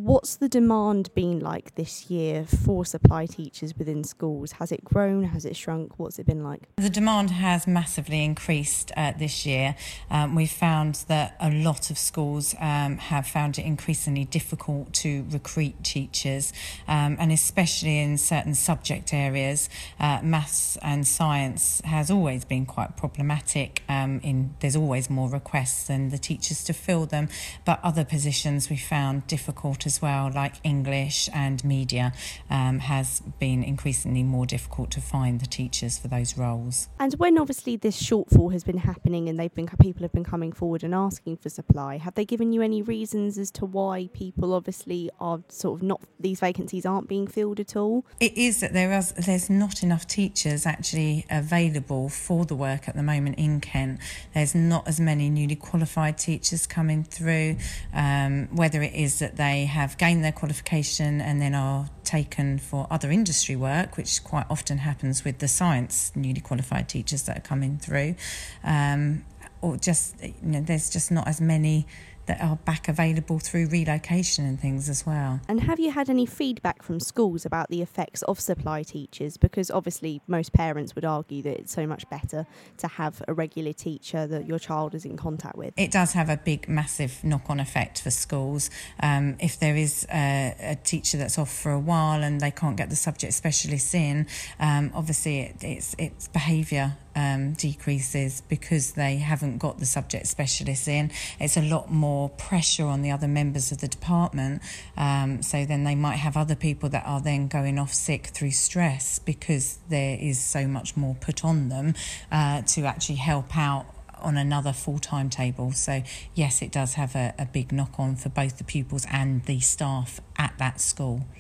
what's the demand been like this year for supply teachers within schools? Has it grown? Has it shrunk? What's it been like? The demand has massively increased this year. We've found that a lot of schools have found it increasingly difficult to recruit teachers, and especially in certain subject areas. Maths and science has always been quite problematic. There's always more requests than the teachers to fill them, but other positions we found difficult as well, like English and media has been increasingly more difficult to find the teachers for those roles. And when obviously this shortfall has been happening and people have been coming forward and asking for supply, have they given you any reasons as to why people obviously are sort of not, these vacancies aren't being filled at all? It is that there's not enough teachers actually available for the work at the moment in Kent. There's not as many newly qualified teachers coming through, whether it is that they have gained their qualification and then are taken for other industry work, which quite often happens with the science newly qualified teachers that are coming through, or just, there's just not as many that are back available through relocation and things as well. And have you had any feedback from schools about the effects of supply teachers? Because obviously most parents would argue that it's so much better to have a regular teacher that your child is in contact with. It does have a big, massive knock-on effect for schools. If there is a teacher that's off for a while and they can't get the subject specialists in, obviously it's behaviour decreases because they haven't got the subject specialists in. It's a lot more pressure on the other members of the department, so then they might have other people that are then going off sick through stress because there is so much more put on them to actually help out on another full timetable. So yes, it does have a big knock on for both the pupils and the staff at that school.